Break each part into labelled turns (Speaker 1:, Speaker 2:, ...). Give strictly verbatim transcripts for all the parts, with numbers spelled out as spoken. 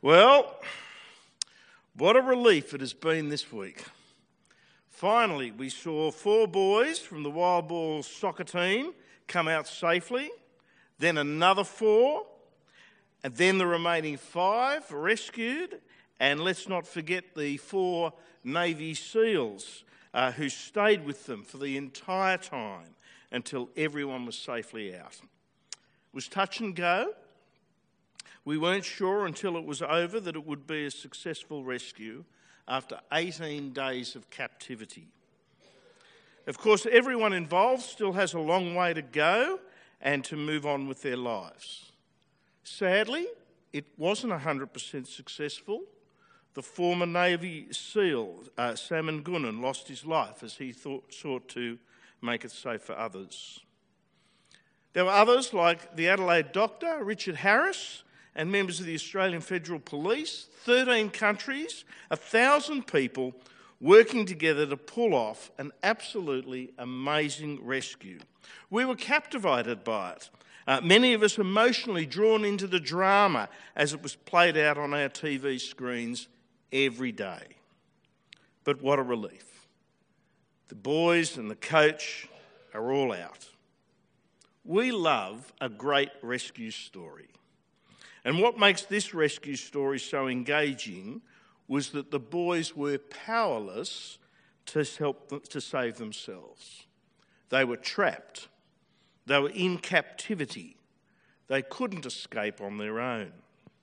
Speaker 1: Well, what a relief it has been this week. Finally, we saw four boys from the Wild Balls soccer team come out safely, then another four, and then the remaining five rescued, and let's not forget the four Navy SEALs uh, who stayed with them for the entire time until everyone was safely out. It was touch and go. We weren't sure until it was over that it would be a successful rescue after eighteen days of captivity. Of course, everyone involved still has a long way to go and to move on with their lives. Sadly, it wasn't one hundred percent successful. The former Navy SEAL, uh, Salman Gunnan, lost his life as he thought, sought to make it safe for others. There were others like the Adelaide doctor, Richard Harris, and members of the Australian Federal Police, thirteen countries, one thousand people working together to pull off an absolutely amazing rescue. We were captivated by it. Uh, many of us emotionally drawn into the drama as it was played out on our T V screens every day. But what a relief. The boys and the coach are all out. We love a great rescue story. And what makes this rescue story so engaging was that the boys were powerless to help them, to save themselves. They were trapped. They were in captivity. They couldn't escape on their own.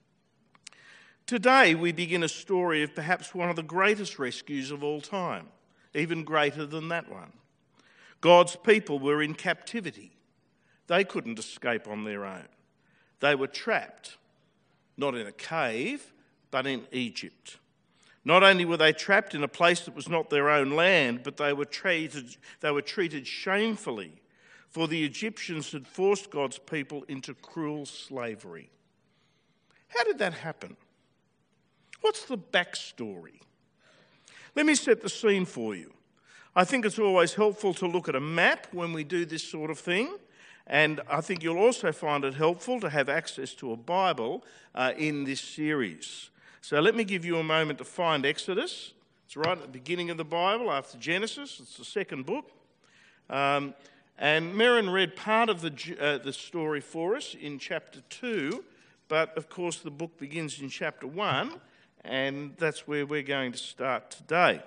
Speaker 1: Today we begin a story of perhaps one of the greatest rescues of all time, even greater than that one. God's people were in captivity. They couldn't escape on their own. They were trapped. Not in a cave, but in Egypt. Not only were they trapped in a place that was not their own land, but they were treated, they were treated shamefully, for the Egyptians had forced God's people into cruel slavery. How did that happen? What's the backstory? Let me set the scene for you. I think it's always helpful to look at a map when we do this sort of thing. And I think you'll also find it helpful to have access to a Bible uh, in this series. So let me give you a moment to find Exodus. It's right at the beginning of the Bible, after Genesis. It's the second book. Um, and Merrin read part of the, uh, the story for us in chapter two, but of course the book begins in chapter one, and that's where we're going to start today.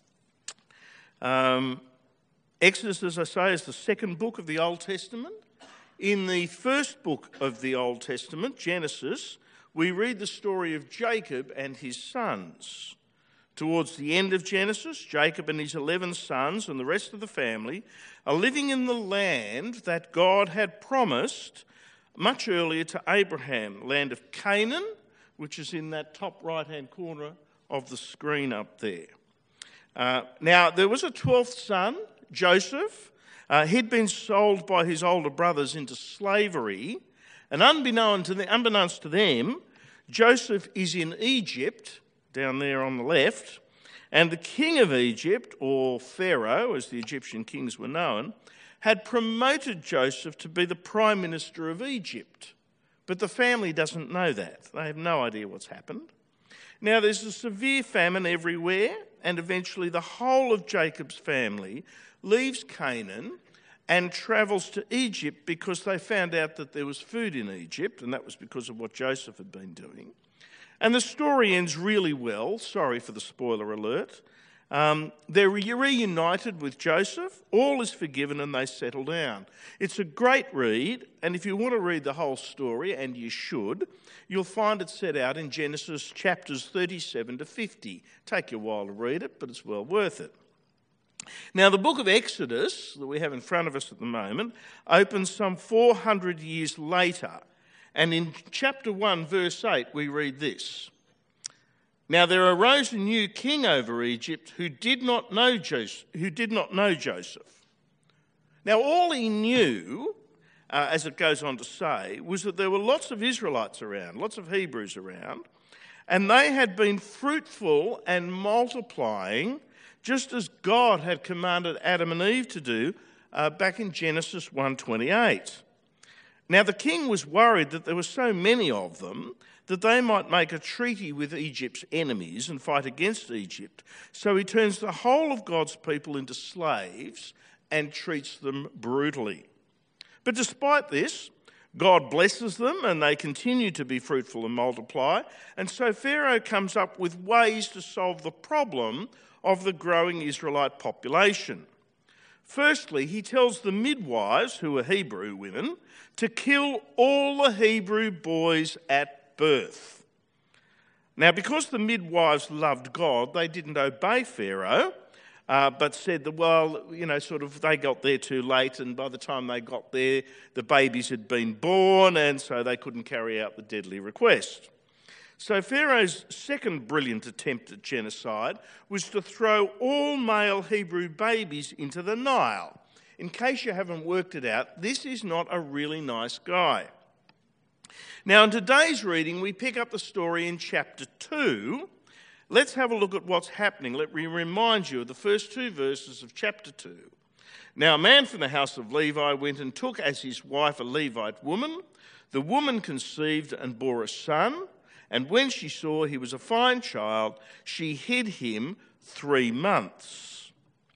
Speaker 1: Um, Exodus, as I say, is the second book of the Old Testament. In the first book of the Old Testament, Genesis, we read the story of Jacob and his sons. Towards the end of Genesis, Jacob and his eleven sons and the rest of the family are living in the land that God had promised much earlier to Abraham, land of Canaan, which is in that top right-hand corner of the screen up there. Uh, now, there was a twelfth son, Joseph. Uh, he'd been sold by his older brothers into slavery, and unbeknownst to, the, unbeknownst to them, Joseph is in Egypt, down there on the left, and the king of Egypt, or Pharaoh, as the Egyptian kings were known, had promoted Joseph to be the prime minister of Egypt. But the family doesn't know that. They have no idea what's happened. Now, there's a severe famine everywhere, and eventually the whole of Jacob's family leaves Canaan and travels to Egypt because they found out that there was food in Egypt, and that was because of what Joseph had been doing. And the story ends really well. Sorry for the spoiler alert. Um, they're reunited with Joseph, all is forgiven, and they settle down. It's a great read, and if you want to read the whole story, and you should, you'll find it set out in Genesis chapters thirty-seven to fifty. Take you a while to read it, but it's well worth it. Now, the book of Exodus, that we have in front of us at the moment, opens some four hundred years later. And in chapter one, verse eight, we read this. Now there arose a new king over Egypt who did not know Joseph. Who did not know Joseph. Now, all he knew, uh, as it goes on to say, was that there were lots of Israelites around, lots of Hebrews around, and they had been fruitful and multiplying, just as God had commanded Adam and Eve to do uh, back in Genesis one twenty-eight. Now the king was worried that there were so many of them that they might make a treaty with Egypt's enemies and fight against Egypt. So he turns the whole of God's people into slaves and treats them brutally. But despite this, God blesses them and they continue to be fruitful and multiply. And so Pharaoh comes up with ways to solve the problem of the growing Israelite population. Firstly, he tells the midwives, who are Hebrew women, to kill all the Hebrew boys at birth. Now, because the midwives loved God, they didn't obey Pharaoh, uh, but said that, well, you know, sort of they got there too late, and by the time they got there, the babies had been born, and so they couldn't carry out the deadly request. So Pharaoh's second brilliant attempt at genocide was to throw all male Hebrew babies into the Nile. In case you haven't worked it out, this is not a really nice guy. Now, in today's reading, we pick up the story in chapter two. Let's have a look at what's happening. Let me remind you of the first two verses of chapter two. Now, a man from the house of Levi went and took as his wife a Levite woman. The woman conceived and bore a son. And when she saw he was a fine child, she hid him three months.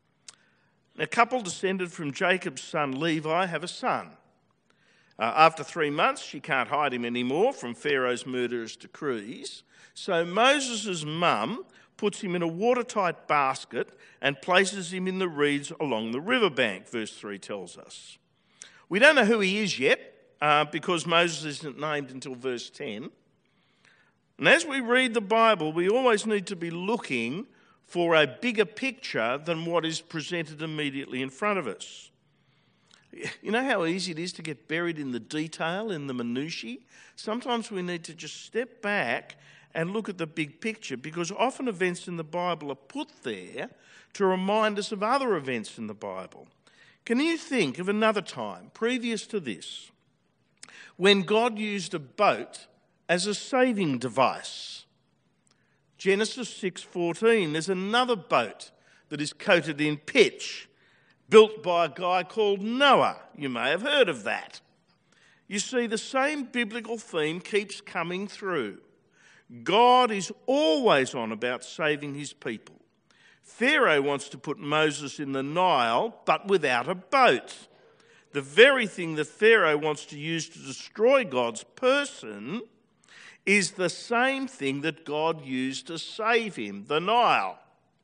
Speaker 1: A couple descended from Jacob's son Levi have a son. Uh, after three months, she can't hide him anymore from Pharaoh's murderous decrees. So Moses' mum puts him in a watertight basket and places him in the reeds along the riverbank, verse three tells us. We don't know who he is yet uh, because Moses isn't named until verse ten. And as we read the Bible, we always need to be looking for a bigger picture than what is presented immediately in front of us. You know how easy it is to get buried in the detail, in the minutiae? Sometimes we need to just step back and look at the big picture, because often events in the Bible are put there to remind us of other events in the Bible. Can you think of another time, previous to this, when God used a boat as a saving device? Genesis six fourteen, there's another boat that is coated in pitch, built by a guy called Noah. You may have heard of that. You see, the same biblical theme keeps coming through. God is always on about saving his people. Pharaoh wants to put Moses in the Nile, but without a boat. The very thing that Pharaoh wants to use to destroy God's person is the same thing that God used to save him, the Nile.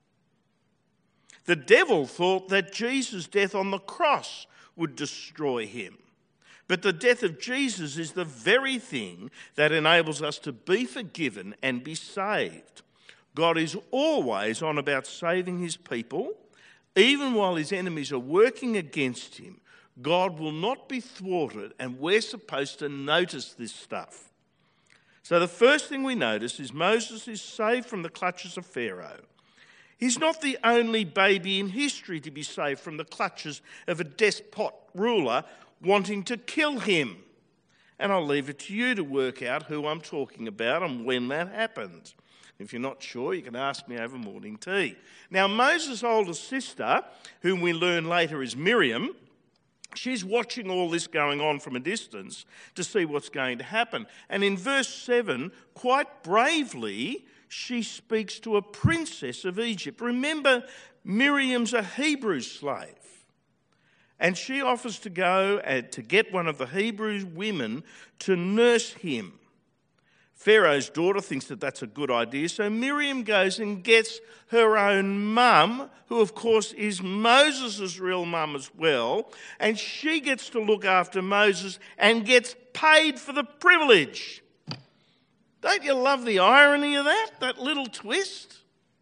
Speaker 1: The devil thought that Jesus' death on the cross would destroy him. But the death of Jesus is the very thing that enables us to be forgiven and be saved. God is always on about saving his people. Even while his enemies are working against him, God will not be thwarted, and we're supposed to notice this stuff. So the first thing we notice is Moses is saved from the clutches of Pharaoh. He's not the only baby in history to be saved from the clutches of a despot ruler wanting to kill him. And I'll leave it to you to work out who I'm talking about and when that happened. If you're not sure, you can ask me over morning tea. Now, Moses' older sister, whom we learn later is Miriam, she's watching all this going on from a distance to see what's going to happen. And in verse seven, quite bravely, she speaks to a princess of Egypt. Remember, Miriam's a Hebrew slave. And she offers to go and to get one of the Hebrew women to nurse him. Pharaoh's daughter thinks that that's a good idea, so Miriam goes and gets her own mum, who of course is Moses' real mum as well, and she gets to look after Moses and gets paid for the privilege. Don't you love the irony of that, that little twist?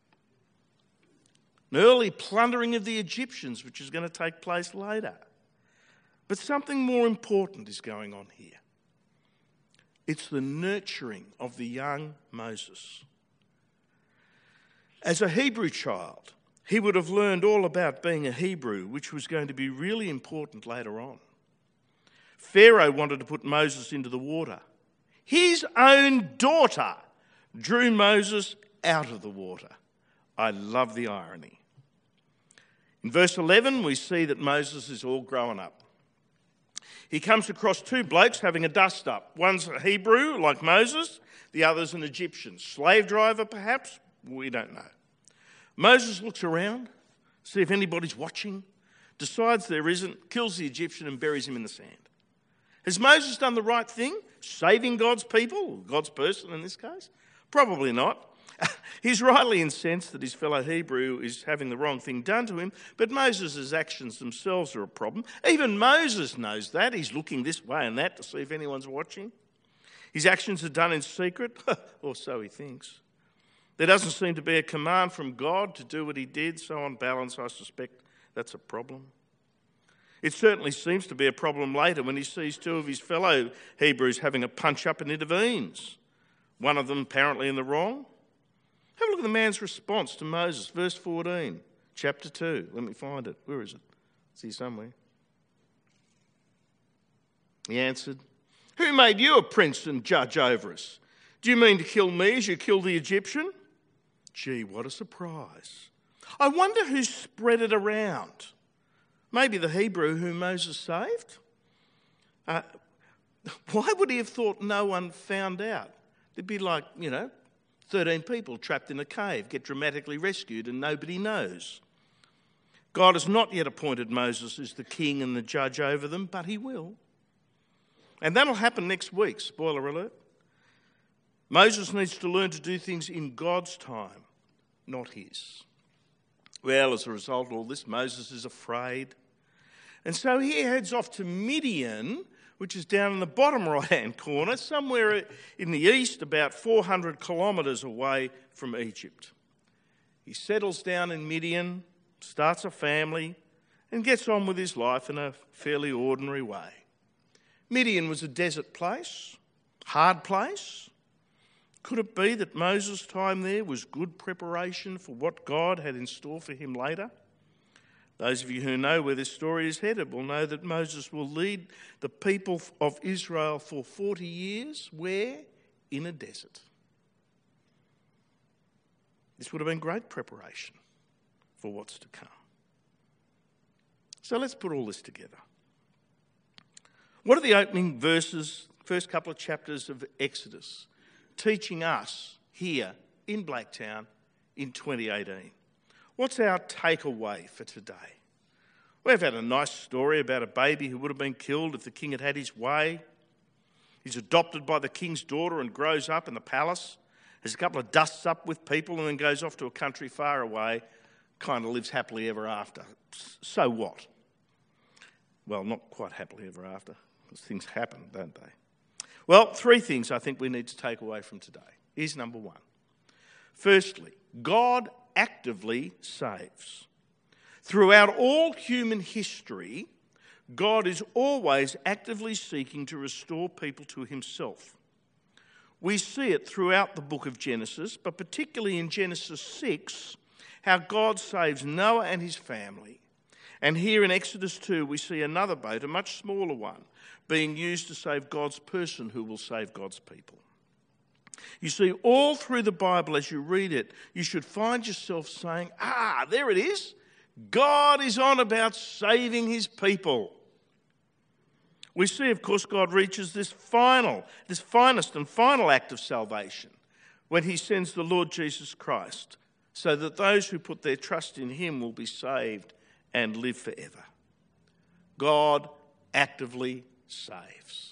Speaker 1: An early plundering of the Egyptians, which is going to take place later. But something more important is going on here. It's the nurturing of the young Moses. As a Hebrew child, he would have learned all about being a Hebrew, which was going to be really important later on. Pharaoh wanted to put Moses into the water. His own daughter drew Moses out of the water. I love the irony. In verse eleven, we see that Moses is all grown up. He comes across two blokes having a dust-up. One's a Hebrew, like Moses. The other's an Egyptian. Slave driver, perhaps? We don't know. Moses looks around, see if anybody's watching, decides there isn't, kills the Egyptian and buries him in the sand. Has Moses done the right thing, saving God's people, God's person in this case? Probably not. He's rightly incensed that his fellow Hebrew is having the wrong thing done to him, but Moses' actions themselves are a problem. Even Moses knows that. He's looking this way and that to see if anyone's watching. His actions are done in secret, or so he thinks. There doesn't seem to be a command from God to do what he did, so on balance, I suspect that's a problem. It certainly seems to be a problem later when he sees two of his fellow Hebrews having a punch-up and intervenes, one of them apparently in the wrong. Have a look at the man's response to Moses, verse fourteen, chapter two. Let me find it. Where is it? It's here somewhere. He answered, "Who made you a prince and judge over us? Do you mean to kill me as you killed the Egyptian?" Gee, what a surprise. I wonder who spread it around. Maybe the Hebrew whom Moses saved? Uh, why would he have thought no one found out? It'd be like, you know, thirteen people trapped in a cave, get dramatically rescued and nobody knows. God has not yet appointed Moses as the king and the judge over them, but he will. And that'll happen next week, spoiler alert. Moses needs to learn to do things in God's time, not his. Well, as a result of all this, Moses is afraid. And so he heads off to Midian, which is down in the bottom right-hand corner, somewhere in the east, about four hundred kilometres away from Egypt. He settles down in Midian, starts a family, and gets on with his life in a fairly ordinary way. Midian was a desert place, hard place. Could it be that Moses' time there was good preparation for what God had in store for him later? Those of you who know where this story is headed will know that Moses will lead the people of Israel for forty years. Where? In a desert. This would have been great preparation for what's to come. So let's put all this together. What are the opening verses, first couple of chapters of Exodus, teaching us here in Blacktown in twenty eighteen? What's our takeaway for today? We've had a nice story about a baby who would have been killed if the king had had his way. He's adopted by the king's daughter and grows up in the palace, has a couple of dusts up with people and then goes off to a country far away, kind of lives happily ever after. So what? Well, not quite happily ever after, because things happen, don't they? Well, three things I think we need to take away from today. Here's number one. Firstly, God actively saves. Throughout all human history, God is always actively seeking to restore people to himself. We see it throughout the book of Genesis, but particularly in Genesis six, how God saves Noah and his family. And here in Exodus two, we see another boat, a much smaller one, being used to save God's person who will save God's people. You see, all through the Bible, as you read it, you should find yourself saying, ah, there it is. God is on about saving his people. We see, of course, God reaches this final, this finest and final act of salvation when he sends the Lord Jesus Christ, so that those who put their trust in him will be saved and live forever. God actively saves.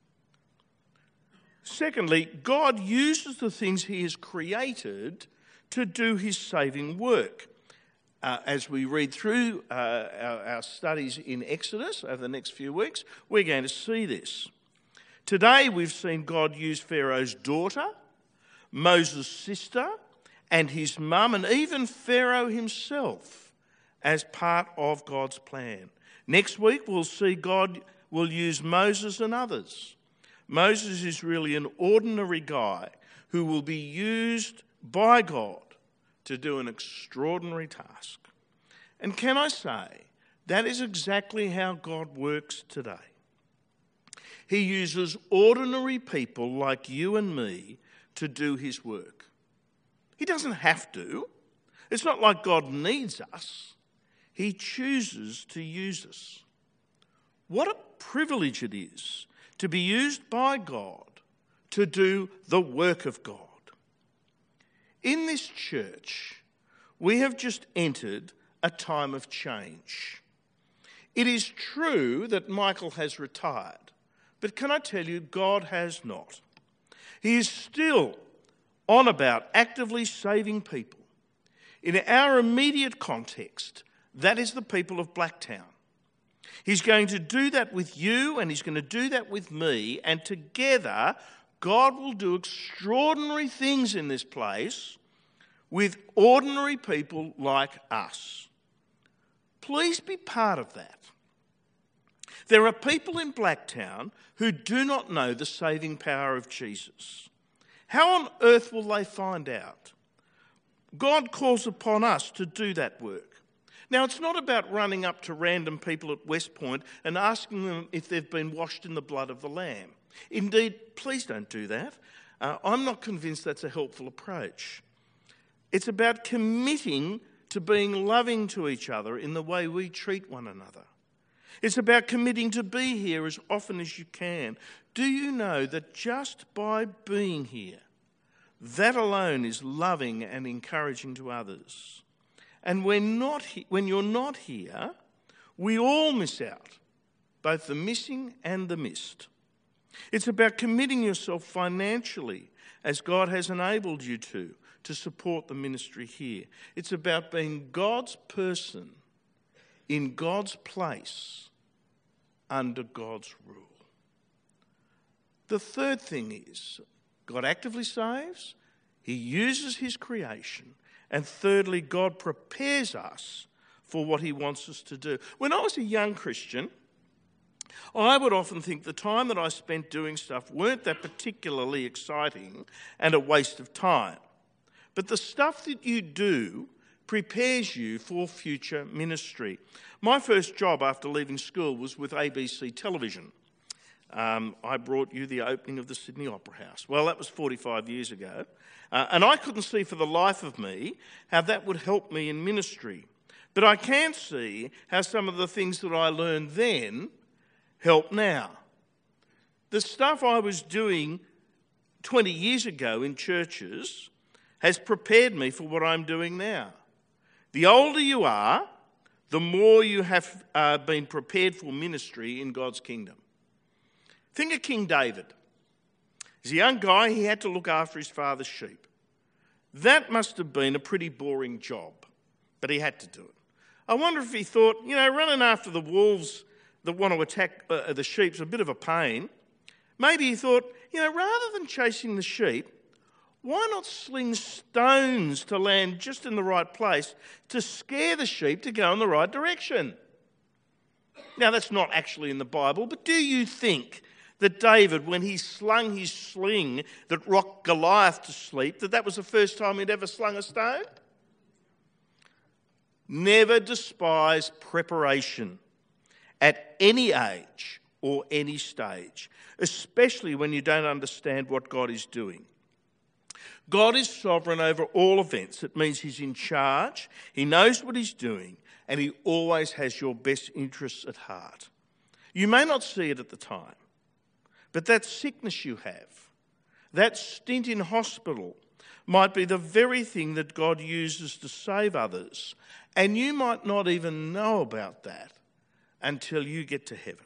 Speaker 1: Secondly, God uses the things he has created to do his saving work. Uh, as we read through uh, our, our studies in Exodus over the next few weeks, we're going to see this. Today we've seen God use Pharaoh's daughter, Moses' sister, and his mum, and even Pharaoh himself as part of God's plan. Next week we'll see God will use Moses and others. Moses is really an ordinary guy who will be used by God to do an extraordinary task. And can I say, that is exactly how God works today. He uses ordinary people like you and me to do his work. He doesn't have to. It's not like God needs us. He chooses to use us. What a privilege it is to be used by God to do the work of God. In this church, we have just entered a time of change. It is true that Michael has retired, but can I tell you, God has not. He is still on about actively saving people. In our immediate context, that is the people of Blacktown. He's going to do that with you, and he's going to do that with me, and together God will do extraordinary things in this place with ordinary people like us. Please be part of that. There are people in Blacktown who do not know the saving power of Jesus. How on earth will they find out? God calls upon us to do that work. Now, it's not about running up to random people at West Point and asking them if they've been washed in the blood of the Lamb. Indeed, please don't do that. Uh, I'm not convinced that's a helpful approach. It's about committing to being loving to each other in the way we treat one another. It's about committing to be here as often as you can. Do you know that just by being here, that alone is loving and encouraging to others? And when, not he- when you're not here, we all miss out, both the missing and the missed. It's about committing yourself financially, as God has enabled you to, to support the ministry here. It's about being God's person in God's place under God's rule. The third thing is, God actively saves, he uses his creation, and thirdly, God prepares us for what he wants us to do. When I was a young Christian, I would often think the time that I spent doing stuff weren't that particularly exciting and a waste of time. But the stuff that you do prepares you for future ministry. My first job after leaving school was with A B C Television. Um, I brought you the opening of the Sydney Opera House. Well, that was forty-five years ago. Uh, and I couldn't see for the life of me how that would help me in ministry. But I can see how some of the things that I learned then help now. The stuff I was doing twenty years ago in churches has prepared me for what I'm doing now. The older you are, the more you have uh, been prepared for ministry in God's kingdom. Think of King David. As a young guy, he had to look after his father's sheep. That must have been a pretty boring job, but he had to do it. I wonder if he thought, you know, running after the wolves that want to attack uh, the sheep is a bit of a pain. Maybe he thought, you know, rather than chasing the sheep, why not sling stones to land just in the right place to scare the sheep to go in the right direction? Now, that's not actually in the Bible, but do you think that David, when he slung his sling that rocked Goliath to sleep, that that was the first time he'd ever slung a stone? Never despise preparation at any age or any stage, especially when you don't understand what God is doing. God is sovereign over all events. It means he's in charge, he knows what he's doing, and he always has your best interests at heart. You may not see it at the time, but that sickness you have, that stint in hospital, might be the very thing that God uses to save others, and you might not even know about that until you get to heaven.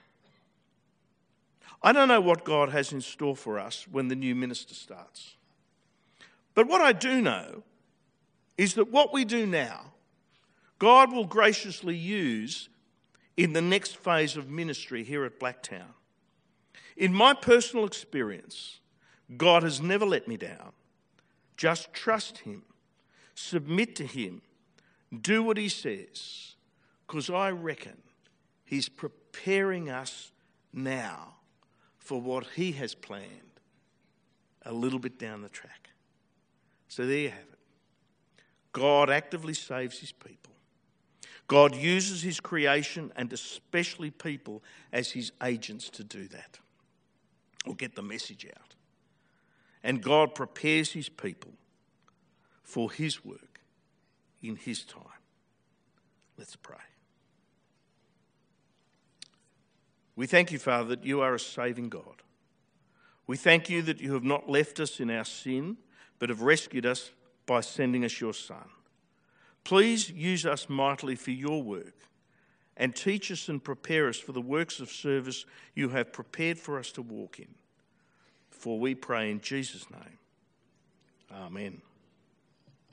Speaker 1: I don't know what God has in store for us when the new minister starts. But what I do know is that what we do now, God will graciously use in the next phase of ministry here at Blacktown. In my personal experience, God has never let me down. Just trust him, submit to him, do what he says, because I reckon he's preparing us now for what he has planned a little bit down the track. So there you have it. God actively saves his people. God uses his creation and especially people as his agents to do that, or get the message out. And God prepares his people for his work in his time. Let's pray. We thank you, Father, that you are a saving God. We thank you that you have not left us in our sin, but have rescued us by sending us your Son. Please use us mightily for your work and teach us and prepare us for the works of service you have prepared for us to walk in. For we pray in Jesus' name. Amen.